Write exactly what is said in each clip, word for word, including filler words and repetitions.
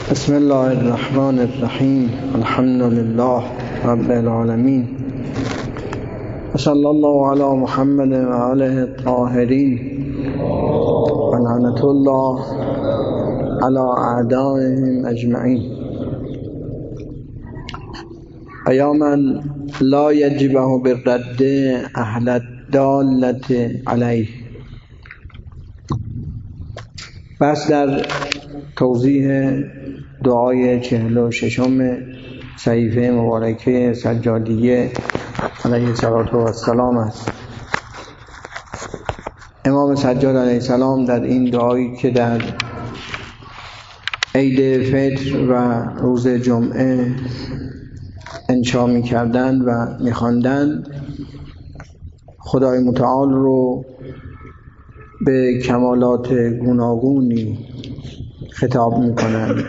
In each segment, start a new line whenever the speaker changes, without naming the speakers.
بسم الله الرحمن الرحیم. الحمد لله رب العالمین و صلی الله علی محمد و آله الطاهرین و لعنة الله علی اعدائهم اجمعین. یا من لا یجبه بالرد اهل الدالة علیه. بس در توضیح دعای چهل و ششم صحیفه مبارکه سجادیه علیه السلام است. امام سجاد علیه السلام در این دعایی که در عید فطر و روز جمعه انشا می کردن و می خواندن، خدای متعال رو به کمالات گوناگونی خطاب می کنند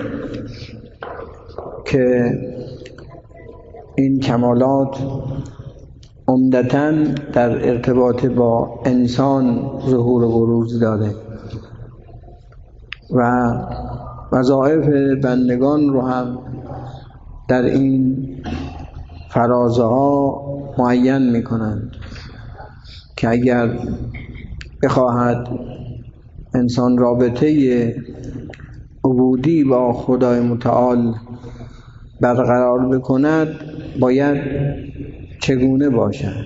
که این کمالات عمدتاً در ارتباط با انسان ظهور و بروز داره و وظایف بندگان رو هم در این فرازه ها معین می کنند که اگر بخواهد انسان رابطه عبودی با خدای متعال برقرار بکند باید چگونه باشد.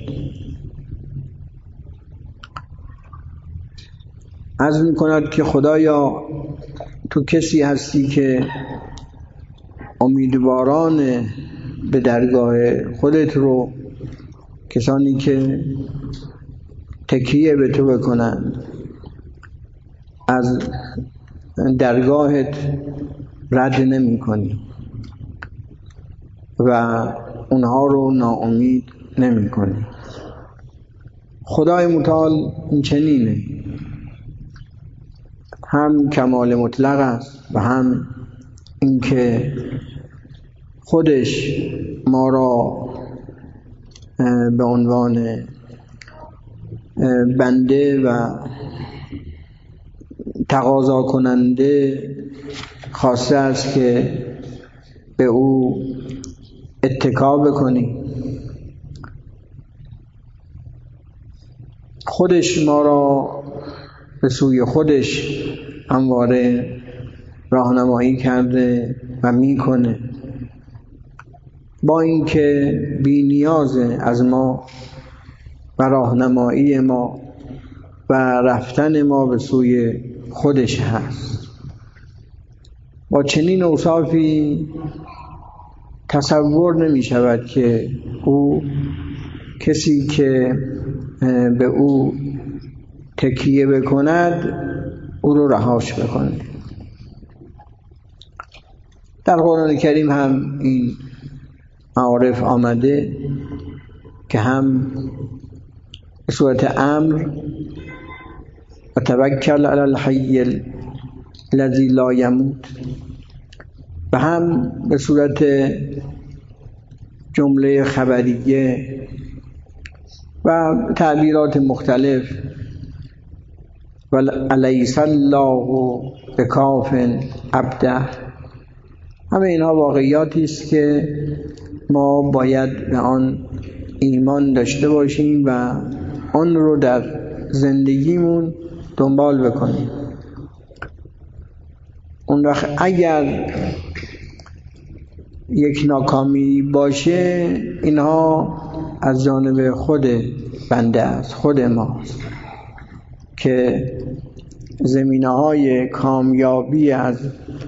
عرض می کند که خدایا تو کسی هستی که امیدواران به درگاه خودت رو، کسانی که تکیه به تو بکنند، از درگاهت رد نمی کنی و اونها رو ناامید نمی کنی. خدای متعال این چنینه، هم کمال مطلق است و هم اینکه خودش ما را به عنوان بنده و تقاضا کننده خواسته است که به او اتکا بکنی. خودش ما را به سوی خودش همواره راهنمایی کرده و میکنه، با اینکه بی نیاز از ما و راهنمایی ما و رفتن ما به سوی خودش هست. با چنین اوصافی تصور نمی شود که او کسی که به او تکیه بکند او رو رهاش بکنه. در قرآن کریم هم این معارف آمده که هم به صورت امر و توکل علی الحی الذی لا یموت و هم به صورت جمله خبریه و تعبیرات مختلف و الیس الله بکاف عبده. همه اینها واقعیاتی است که ما باید به آن ایمان داشته باشیم و آن رو در زندگیمون دنبال بکنیم. اون وقت اگر یک ناکامی باشه اینها از جانب خود بنده است، خود ماست که زمینه‌های کامیابی از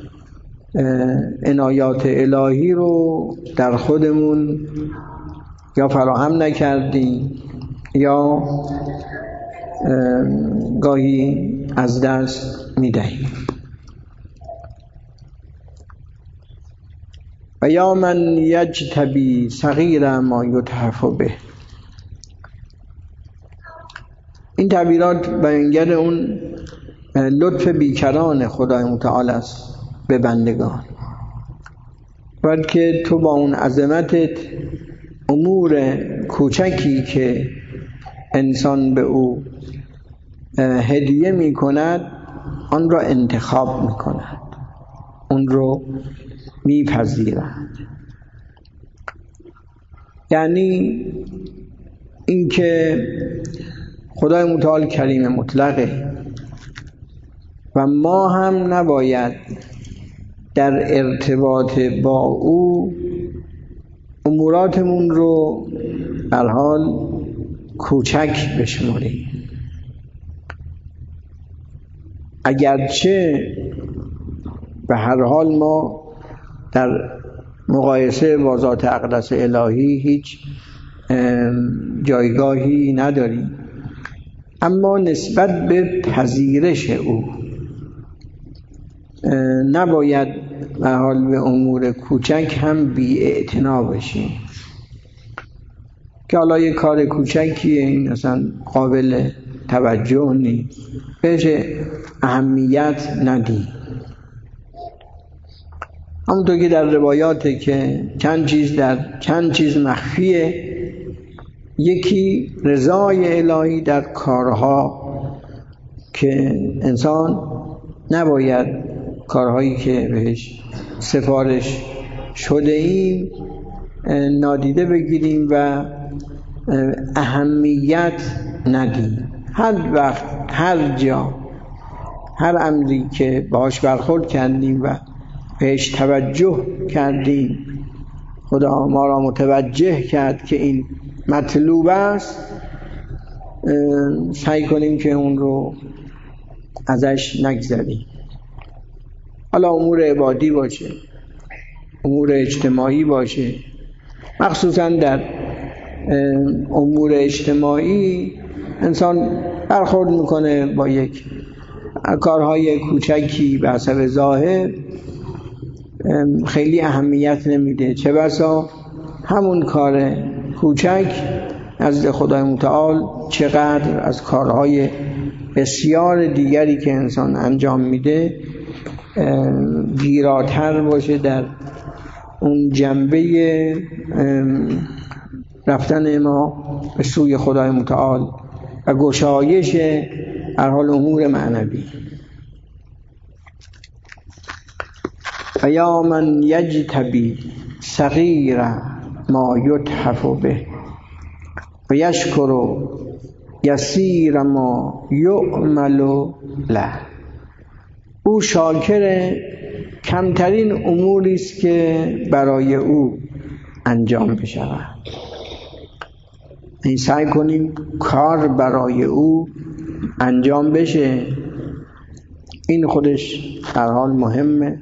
عنایات الهی رو در خودمون یا فراهم نکردیم یا گاهی از دست میدهیم. و یا من یجتبی صغیر ما یتحف به. این تعبیرات بیانگر اون لطف بیکران خدای متعال است به بندگان، باید که تو با اون عظمتت امور کوچکی که انسان به او هدیه می کند آن را انتخاب می کند اون رو میپذیرند. یعنی اینکه خدای متعال کریم مطلقه و ما هم نباید در ارتباط با او اموراتمون رو به حال کوچک بشماریم، اگرچه به هر حال ما در مقایسه با ذات اقدس الهی هیچ جایگاهی نداریم، اما نسبت به پذیرش او نباید به حال به امور کوچک هم بی‌اعتنا بشیم که حالا یه کار کوچکیه، این اصلا قابل توجه نیست، بهش اهمیت ندیم. همونطور که در روایاته که چند چیز در چند چیز مخفیه، یکی رضای الهی در کارها که انسان نباید کارهایی که بهش سفارش شده ایم نادیده بگیریم و اهمیت ندیم. هر وقت هر جا هر امری که باهاش برخورد کردیم و بهش توجه کردیم، خدا ما را متوجه کرد که این مطلوب است، سعی کنیم که اون رو ازش نگذریم. حالا امور عبادی باشه، امور اجتماعی باشه. مخصوصا در امور اجتماعی انسان برخورد میکنه با یک کارهای کوچکی به حسب ظاهر، خیلی اهمیت نمیده، چه بسا همون کار کوچک نزد خدای متعال چقدر از کارهای بسیار دیگری که انسان انجام میده گیراتر باشه در اون جنبه رفتن ما به سوی خدای متعال و گشایش هر حال امور معنوی. و یا من یجتبی صغیر ما یتحف به و یشکر یسیر ما یعمل له. او شاکر کمترین اموری است که برای او انجام بشود. این سعی کنیم کار برای او انجام بشه، این خودش در حال مهمه.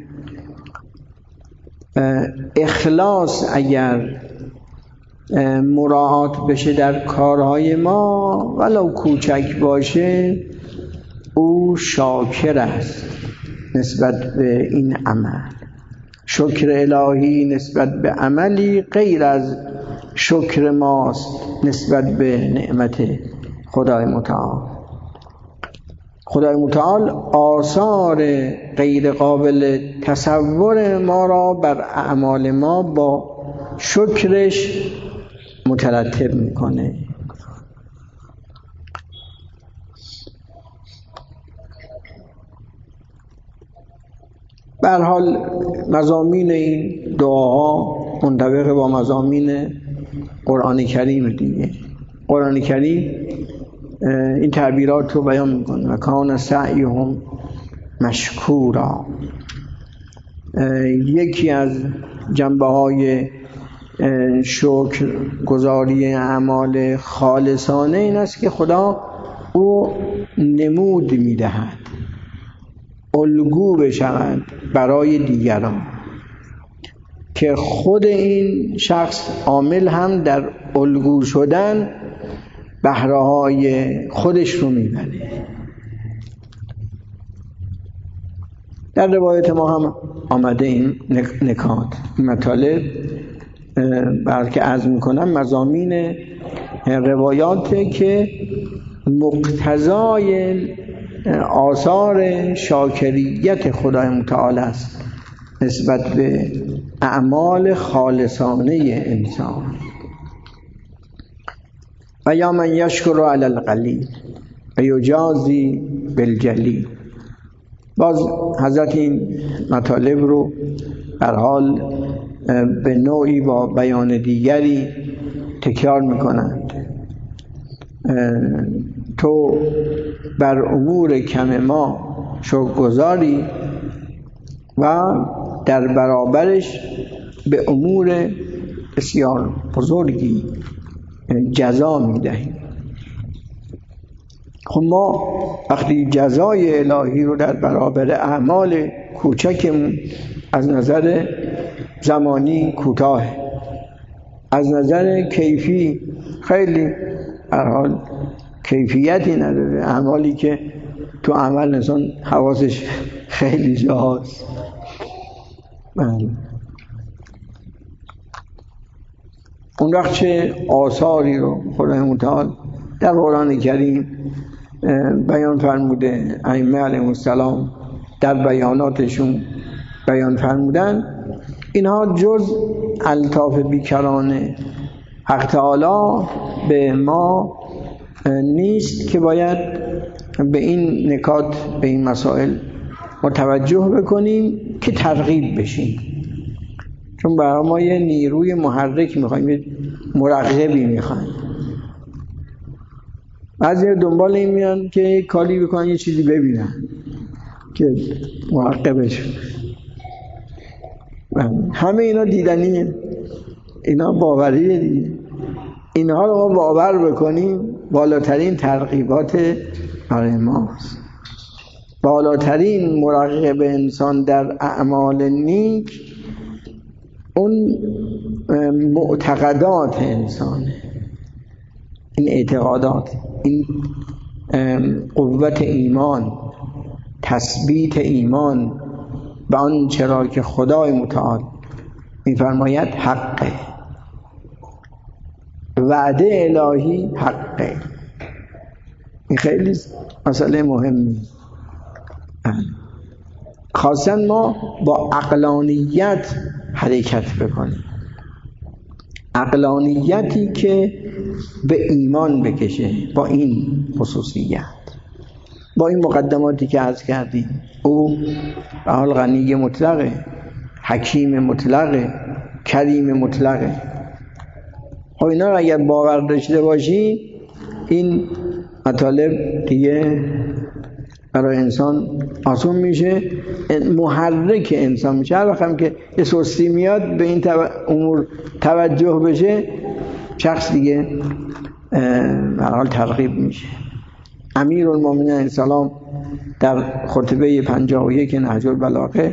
اخلاص اگر مراعات بشه در کارهای ما ولو کوچک باشه، او شاکر است نسبت به این عمل. شکر الهی نسبت به عملی غیر از شکر ماست نسبت به نعمت خدای متعال. خدای متعال آثار غیر قابل تصور ما را بر اعمال ما با شکرش مترتب میکنه. به هر حال مضامین این دعاها منطبق با مضامین قرآن کریم دیگه. قرآن کریم این تعبیرات رو بیان میکنه: و کان سعیهم مشکورا. یکی از جنبه های شکر گزاری اعمال خالصانه این است که خدا او نمود میدهد، الگو بشود برای دیگران، که خود این شخص عامل هم در الگو شدن بهره های خودش رو میبره. در روایت ما هم آمده این نکات، این مطالب بلکه عرض میکنم مضامین روایاته که مقتضای آثار شاکریت خدای متعال است نسبت به اعمال خالصانه انسان. و یا من یشکر علی القلیل و یجازی بالجلیل. باز حضرت این مطالب رو در حال به نوعی با بیان دیگری تکرار میکنند. تو بر امور کم ما شکرگزاری و در برابرش به امور بسیار بزرگی جزا میدهیم. خب ما وقتی جزای الهی رو در برابر اعمال کوچکمون از نظر زمانی کوتاه، از نظر کیفی خیلی هر حال کیفیتی نداره، اعمالی که تو عمل انسان حواسش خیلی جاست. بله. اون وقت چه آثاری رو خدای متعال در قرآن کریم بیان فرموده، ائمه علیهم السلام در بیاناتشون بیان فرمودن، اینها جز الطاف بیکرانه حق تعالی به ما نیست که باید به این نکات، به این مسائل متوجه بکنیم که ترغیب بشیم، چون برای ما یه نیروی محرک میخوایم، یه مرغبی میخوایم. بعضی دنبال این میان که کاری بکنن یه چیزی ببینن که مرغبشون. همه اینا دیدنیه، اینا باوریه دیگه. اینها رو ما باور بکنیم بالاترین ترغیبات برای ماست. بالاترین مرغب انسان در اعمال نیک اون معتقدات انسانه، این اعتقادات، این قوت ایمان، تثبیت ایمان به آن چرا که خدای متعال میفرماید حقه، وعده الهی حقه. این خیلی مسئله مهمی. خاصا ما با عقلانیت حرکت بکنیم، عقلانیتی که به ایمان بکشه، با این خصوصیت، با این مقدماتی که عرض کردیم. او به حال غنی مطلقه، حکیم مطلقه، کریم مطلقه. خب اینا رو اگر باور داشته باشی، این مطالب دیگه برای انسان آسون میشه، محرک انسان میشه. هر وقت هم که یه سستی میاد به این امور توجه بشه، شخص دیگه در حال ترغیب میشه. امیرالمومنین علیه السلام در خطبه پنجاه و یک نهج البلاغه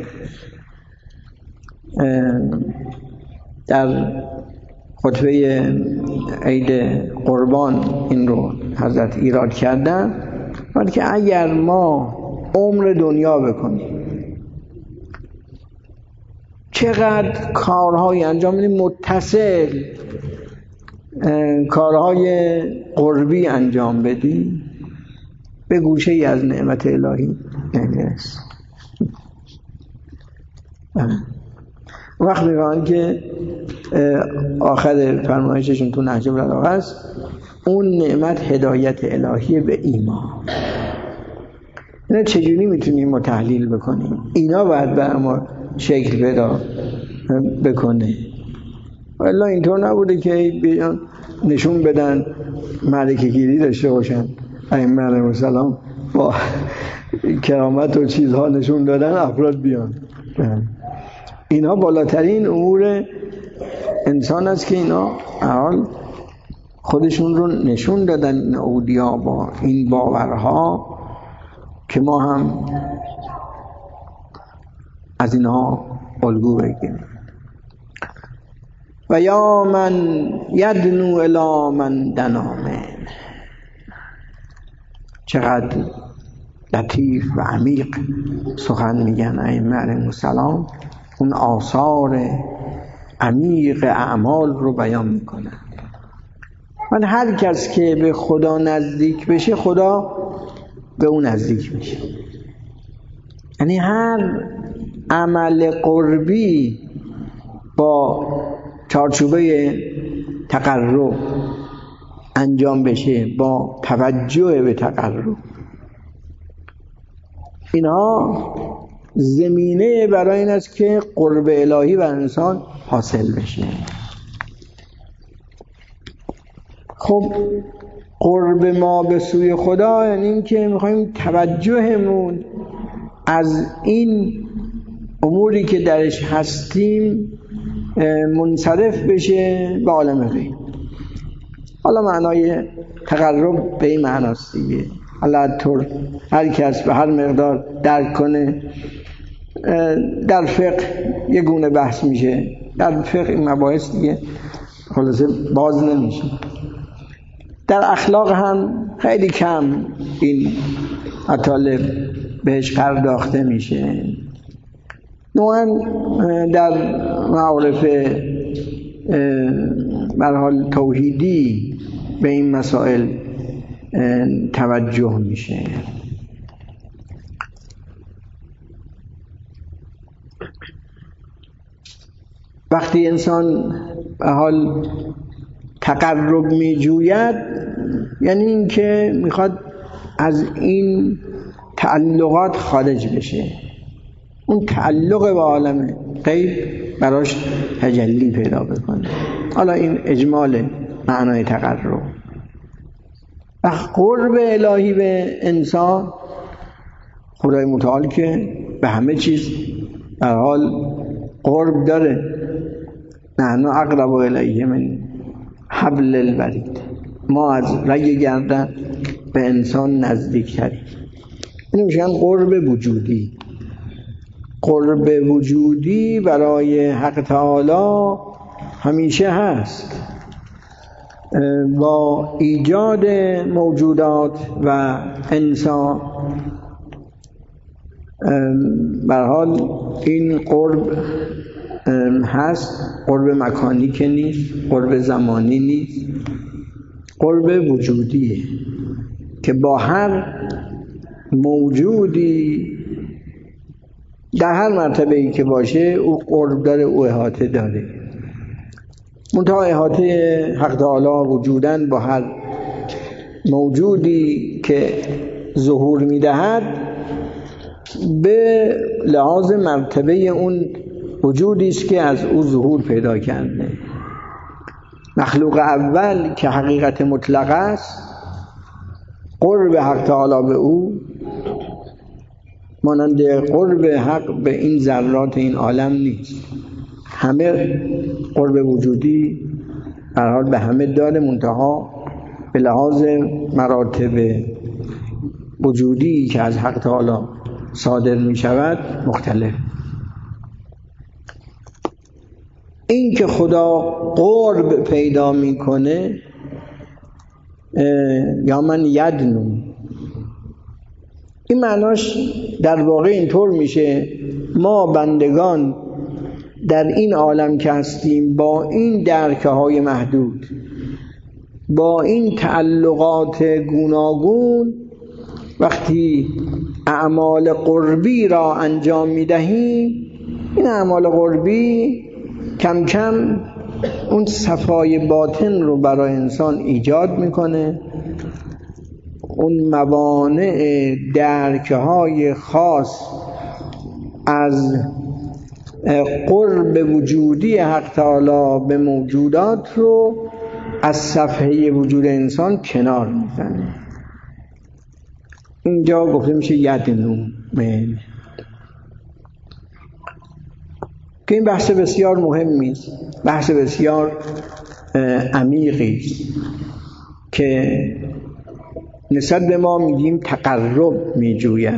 در خطبه عید قربان این رو حضرت ایراد کردن، ولی که اگر ما عمر دنیا بکنیم، چقدر کارهای انجام بدیم، متصل کارهای قربی انجام بدیم، به گوشه ای از نعمت الهی نمیرس. وقت میگن که آخر فرمایششون تو نهج البلاغه است، اون نعمت هدایت الهی به ایمان. اینا چجوری میتونیم ما تحلیل بکنیم؟ اینا باید برای ما شکل پیدا بکنه. والله اینطور نبوده که بیان نشون بدن ملکه گیری داشته باشن، ائمه علیهم السلام با کرامت و چیزها نشون دادن افراد بیان. اینا بالاترین امور انسان است که اینا حال خودشون رو نشون دادن، این اولیا با این باورها، که ما هم از اینها الگو بگیریم. و یا من یدنو الی من دنامه، چقدر لطیف و عمیق سخن میگن ائمه علیهم السلام، اون آثار عمیق اعمال رو بیان میکنن. من هر کس که به خدا نزدیک بشه، خدا به اون نزدیک میشه. یعنی هر عمل قربی با چارچوبه تقرب انجام بشه، با توجه به تقرب، اینها زمینه برای این است که قرب الهی بر انسان حاصل بشه. خب قرب ما به سوی خدا یعنی این که میخوایم توجهمون از این اموری که درش هستیم منصرف بشه به عالم غیب. حالا معنای تقرب به این معناست دیگه. حالا طور هر کس به هر مقدار درک کنه. در فقه یه گونه بحث میشه، در فقه این مباحث دیگه خلاصه باز نمیشه. در اخلاق هم خیلی کم این مطالب بهش پرداخته میشه. نوعا در معارف به حال توحیدی به این مسائل توجه میشه. وقتی انسان به حال تقرب می جوید یعنی این که میخواد از این تعلقات خارج بشه، اون تعلق به عالم غیب براش تجلی پیدا بکنه. حالا این اجمال معنای تقرب. و قرب الهی به انسان، خدای متعال که به همه چیز در حال قرب داره. نحن اقرب الیه من حبل الورید، ما از رگ گردن به انسان نزدیک تریم. اینو میشن قرب وجودی. قرب وجودی برای حق تعالی همیشه هست. با ایجاد موجودات و انسان به هر حال این قرب هست. قرب مکانی که نیست، قرب زمانی نیست، قرب وجودیه که با هر موجودی در هر مرتبه‌ای که باشه او قرب داره، او احاطه داره. منتها احاطه حق تعالی وجودن با هر موجودی که ظهور میدهد به لحاظ مرتبه اون وجودی است که از او ظهور پیدا کرده. مخلوق اول که حقیقت مطلق است، قرب حق تعالی به او مانند قرب حق به این ذرات این عالم نیست. همه قرب وجودی هر حال به همه داره، منتها به لحاظ مراتب وجودی که از حق تعالی صادر می شود مختلف. این که خدا قرب پیدا میکنه یا من یدنو، این معناش در واقع اینطور میشه ما بندگان در این عالم که هستیم با این درکه های محدود، با این تعلقات گوناگون، وقتی اعمال قربی را انجام میدهیم، این اعمال قربی کم کم اون صفای باطن رو برای انسان ایجاد میکنه. اون موانع درکه های خاص از قرب وجودی حق تعالی به موجودات رو از صفحه وجود انسان کنار میزنه. اینجا گفته میشه یدنو من، که این بحث بسیار مهمی است، بحث بسیار عمیقی است که نسبت به ما میگیم تقرب میجوید.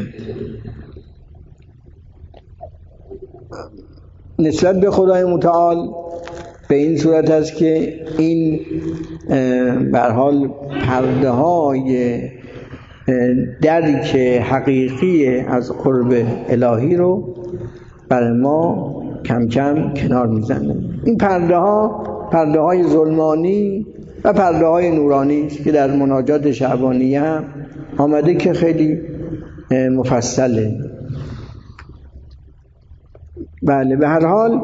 نسبت به خدای متعال به این صورت است که این به هر حال پرده های درک حقیقی از قرب الهی رو برای ما کم کم کنار میزنه. این پرده ها پرده های ظلمانی و پرده های نورانی است که در مناجات شعبانیه هم آمده که خیلی مفصله. بله، به هر حال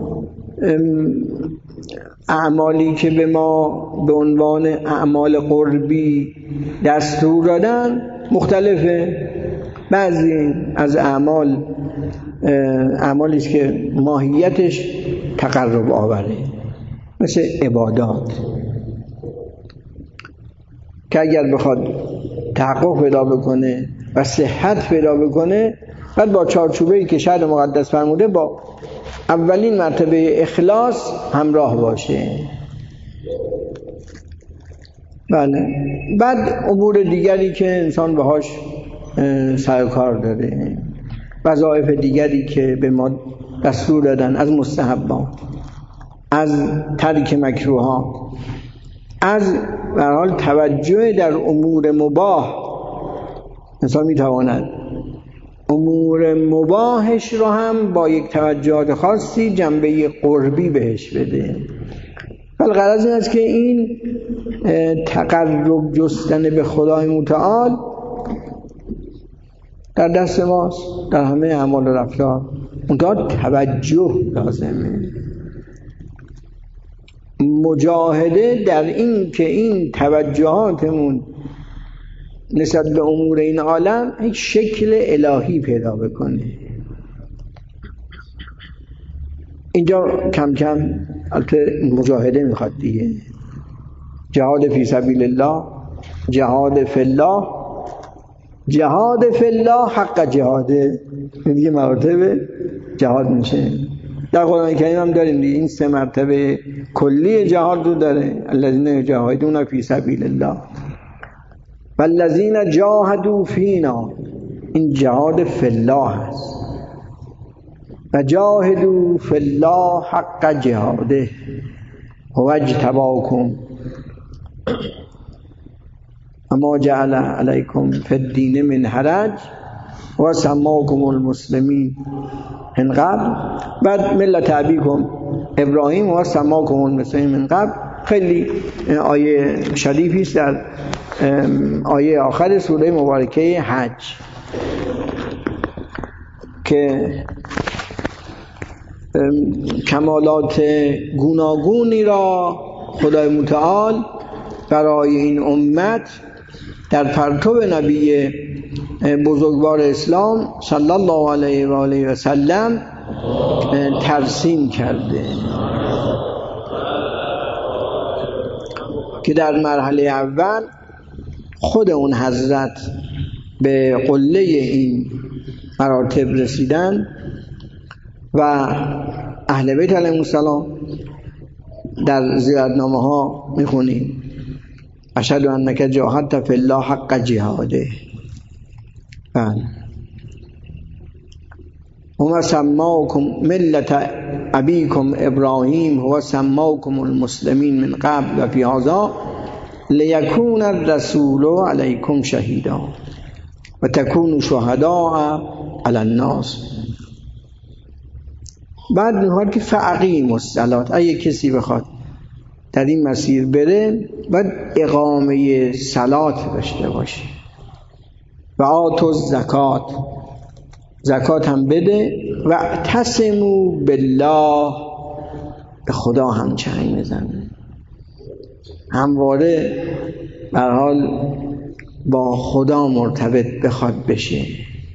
اعمالی که به ما به عنوان اعمال قربی دستور دادن مختلفه. بعضی از اعمال اعمالی است که ماهیتش تقرب آوره، مثل عبادات که اگر بخواد تحقق پیدا بکنه و صحت پیدا بکنه، بعد با چارچوبه‌ای که شرع مقدس فرموده با اولین مرتبه اخلاص همراه باشه. بله. بعد امور دیگری که انسان باهاش سر و کار داره، وظایف دیگری که به ما دستور دادن از مستحبات، از ترک مکروها، از به هر حال توجه در امور مباح. انسان میتواند امور مباحش رو هم با یک توجهات خاصی جنبه قربی بهش بده. ولی غرض این است که این تقرب جستن به خدای متعال در دست ماست در همه اعمال و رفتار، منتها توجه لازمه، مجاهده در این که این توجهاتمون نسبت به امور این عالم یک شکل الهی پیدا بکنه. اینجا کم کم البته مجاهده میخواد دیگه، جهاد فی سبیل الله، جهاد فی الله، جهاد فی الله حق جهاده، دیگه مراتب جهاد میشه. در قرآن کریم هم داریم دیگه این سه مرتبه کلی جهاد رو داره، الذین یجاهدون فی سبیل الله والذین جاهدوا فینا، این جهاد فی الله هست. و جاهدوا فی الله حق جهاده هو اجتباکم اما جعل علیکم فی الدین من حرج و سماکم المسلمین من قبل. بعد ملت ابیکم ابراهیم و سماکم المسلمین من قبل. خیلی آیه شریفی است در آیه آخر سوره مبارکه حج که کمالات گوناگونی را خدای متعال برای این امت در پرتو نبی بزرگوار اسلام صلی الله علیه و آله و سلم ترسیم کرده که در مرحله اول خود اون حضرت به قله این مراتب رسیدن و اهل بیت علیهم السلام در زیارتنامه ها میخونیم اشهد انک جاهدت فی الله حق جهاده. بله. هو سماکم ملت ابیکم ابراهیم هو سماکم المسلمین من قبل و فی هذا لیکون الرسول علیکم شهیدا و تکونوا شهداء علی الناس. بعد میگه که فاقیموا الصلاة، اگه کسی بخواد در این مسیر بره باید اقامه صلات داشته باشه و آتوا الزکات، زکات هم بده و اعتصموا بالله، به خدا هم چنگ بزنه، همواره به هر حال با خدا مرتبط بخواد بشه.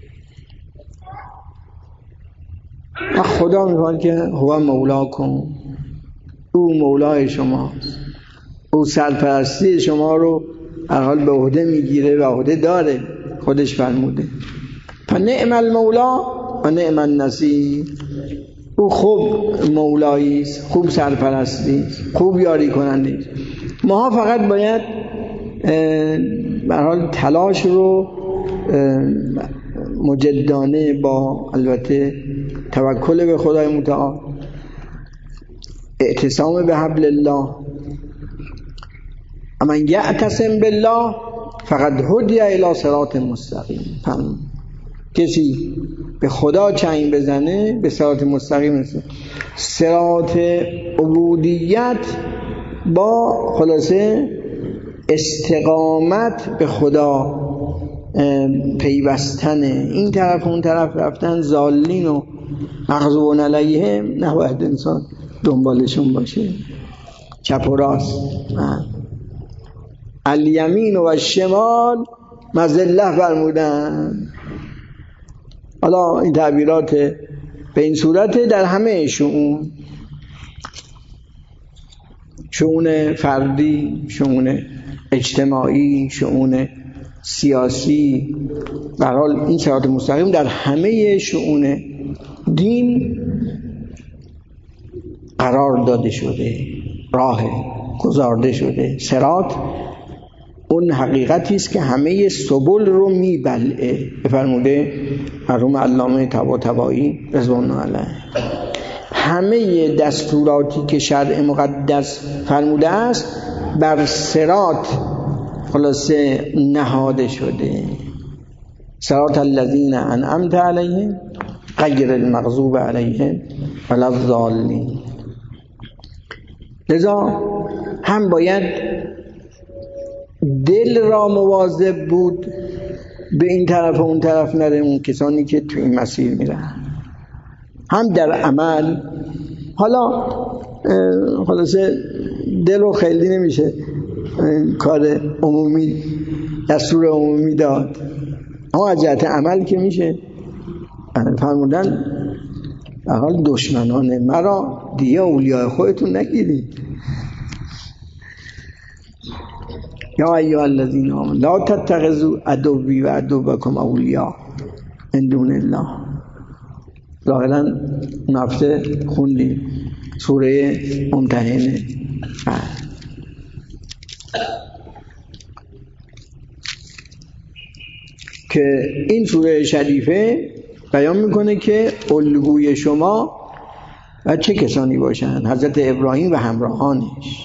و خدا میگه که هو مولاکم، او مولای شماست، او سرپرستی شما رو هر حال به عهده میگیره و عهده داره، خودش فرموده فنعم المولا و نعم النصیر. او خوب مولایی است، خوب سرپرستی است، خوب یاری کننده است. ما فقط باید به هر حال تلاش رو مجدانه با البته توکل به خدای متعال، اعتصام به حبل الله، من یعتصم بالله فقد هدی الی صراط مستقیم. کسی به خدا چنگ بزنه به صراط مستقیم رسه. صراط عبودیت با خلاصه استقامت به خدا پیوستن، این طرف اون طرف رفتن، ضالین و مغضوب علیهم نباید انسان دنبالشون باشه، چپ و راست. الیمین و شمال مذله فرمودن، حالا این تعبیرات به این صورت در همه شؤون، شؤون فردی، شؤون اجتماعی، شؤون سیاسی، به هر حال این صراط مستقیم در همه شؤون دین قرار داده شده، راه گذارده شده. صراط اون حقیقتی است که همه سبل رو میبلعه، فرموده مرحوم علامه طباطبایی رضوان الله علیه. همه دستوراتی که شرع مقدس فرموده است بر صراط خلاصه نهاده شده. صراط الذین انعمت علیهم غیر المغضوب علیهم ولا الضالین. لذا هم باید دل را مواظب بود به این طرف و اون طرف نره، اون کسانی که تو این مسیر میرن، هم در عمل. حالا خلاصه دل رو خیلی نمیشه کار عمومی دستور عمومی داد، اما از جهت عمل که میشه. فرمودن به حال دشمنان مرا دیگه اولیاء خودتون نگیرید. یا ایها الذین آمنوا لا تتخذوا عدوی و عدوکم اولیاء من دون الله. ظاهرا نفته خوندیم سوره ممتحنه که این سوره شریفه بیان میکنه که الگوی شما و چه کسانی باشن؟ حضرت ابراهیم و همراهانش.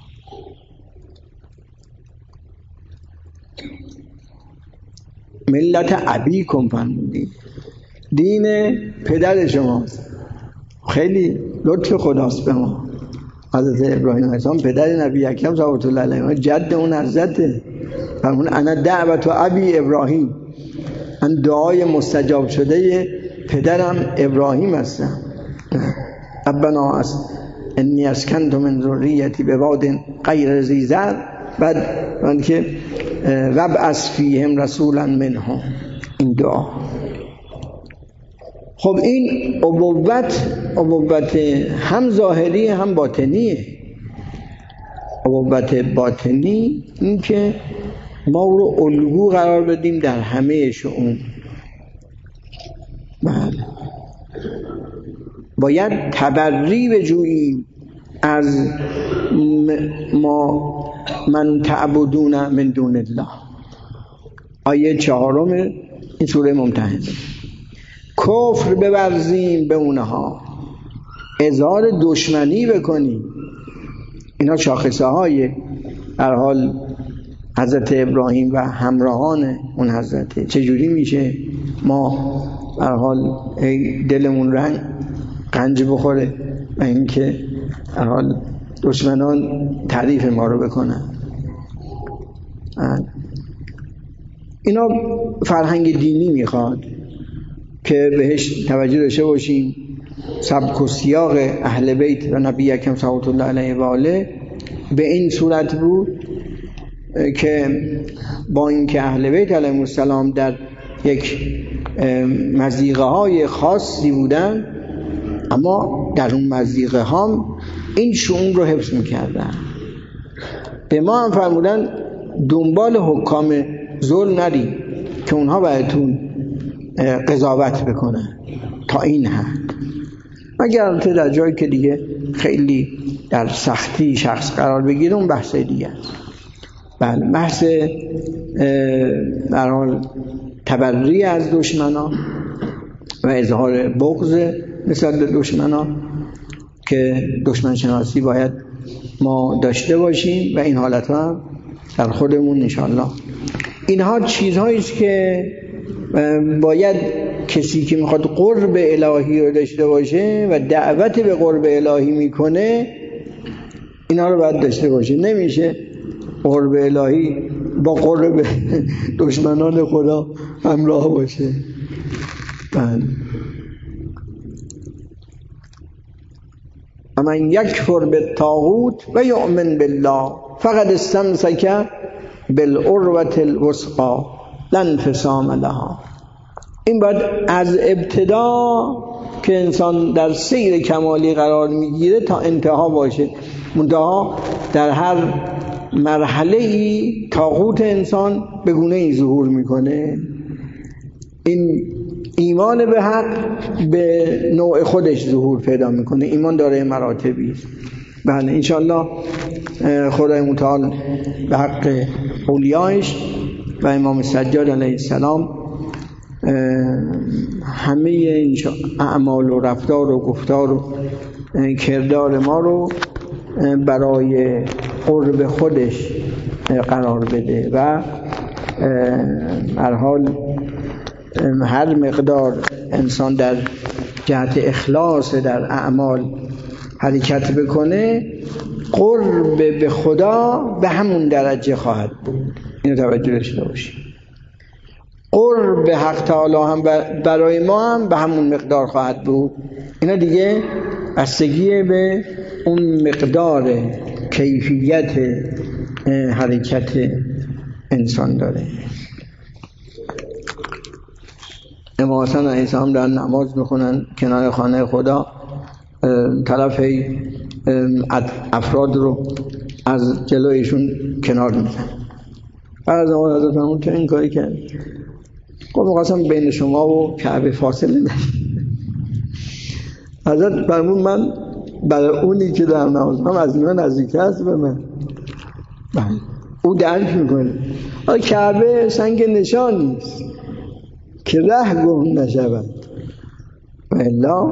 ملت ابیکم فرمودید، دین پدر شماست. خیلی لطف خداست به ما. حضرت ابراهیم علیه السلام پدر نبی اکرم صلوات الله علیه، جد اون حضرت فرمون انا دعوت ابی ابراهیم، من دعای مستجاب شده پدرم ابراهیم هستم. ربنا است انی اسکنت من ذریتی بواد غیر ذی زرع، بعد من که وابعث فیهم رسولا منهم، این دعا. خب این ابوت ابوت هم ظاهری هم باطنیه. ابوت باطنی این که ما رو الگو قرار بدیم در همه شؤون. بله باید تبری بجوییم از ما من تعبدون من دون الله. آیه چهارم این سوره ممتحنه. کفر بورزیم به اونها، اظهار دشمنی بکنیم. اینا شاخصه های در حال حضرت ابراهیم و همراهان اون حضرته. چجوری میشه ما در حال دلمون رنگ قنج بخوره و اینکه در حال دشمنان تعریف ما رو بکنن؟ اینا فرهنگ دینی میخواد که بهش توجه داشته باشیم. سبک و سیاق اهل بیت و نبی اکرم صلوات الله علیه و آله به این صورت بود که با اینکه اهل بیت علیهم السلام در یک مضیقه های خاصی بودن، اما در اون مضیقه ها این شؤون رو حفظ میکردن. به ما هم فرمودن دنبال حکام ظلم نرید که اونها بهتون قضاوت بکنن تا این حد، مگر البته در جایی که دیگه خیلی در سختی شخص قرار بگیره، اون بحث دیگه است. بله بحث در حال تبری از دشمنان و اظهار بغض نسبت به دشمنان که دشمن شناسی باید ما داشته باشیم و این حالت ها در خودمون انشاءالله. اینها چیزهایی است که باید کسی که میخواد قرب الهی رو داشته باشه و دعوت به قرب الهی میکنه اینا رو باید داشته باشه. نمیشه قرب الهی با قرب دشمنان خدا همراه باشه. بله. من یکفر بالطاغوت و یؤمن بالله فقد استمسک بالعروة الوثقی لا انفصام لها. این باید از ابتدا که انسان در سیر کمالی قرار میگیره تا انتها باشه. منتها در هر مرحله ای طاغوت انسان به گونه ای ظهور میکنه. این ایمان به حق به نوع خودش ظهور پیدا میکنه. ایمان داره مراتبی است. بله انشالله خدای متعال به حق اولیایش و امام سجاد علیه السلام همه این اعمال و رفتار و گفتار و کردار ما رو برای قرب خودش قرار بده و هر حال هر مقدار انسان در جهت اخلاص در اعمال حرکت بکنه قرب به خدا به همون درجه خواهد بود. اینو توجه داشته باشید. قرب به حق تعالی هم برای ما هم به همون مقدار خواهد بود. اینا دیگه بستگی به اون مقدار کیفیت حرکت انسان داره. امام حسن علیه السلام در نماز میخونن کنار خانه خدا، طرف افراد رو از جلویشون کنار میزن. بعد از اون حضرت فرمود که این کاری کرد، گفت می‌خواستم بین شما و کعبه فاصله نشه. حضرت فرمود من برای اونی که در نماز هم از اینا نزدیک است به من، او درک میکنه. کعبه سنگ نشان نیست که ره گم نشود، و الا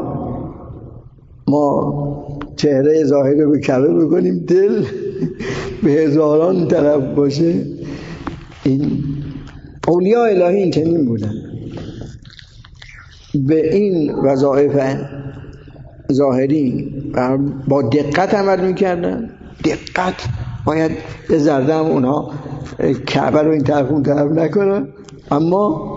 ما چهره ظاهر رو به کعبه بکنیم، دل به هزاران طرف باشه. این اولیاء الهی این چنین بودن، به این وظایف ظاهری با دقت عمل میکردن. دقت باید به ذره هم اونها کعبه رو این طرف اون طرف نکنن، اما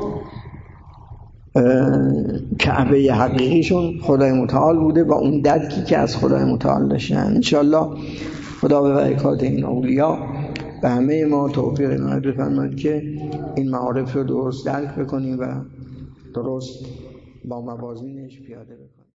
کعبه حقیقیشون خدای متعال بوده با اون درکی که از خدای متعال داشتن. انشالله خدا به برکات این اولیاء به همه ما توفیق عنایت بفرماید که این معارف رو درست درک بکنیم و درست با موازینش پیاده بکنیم.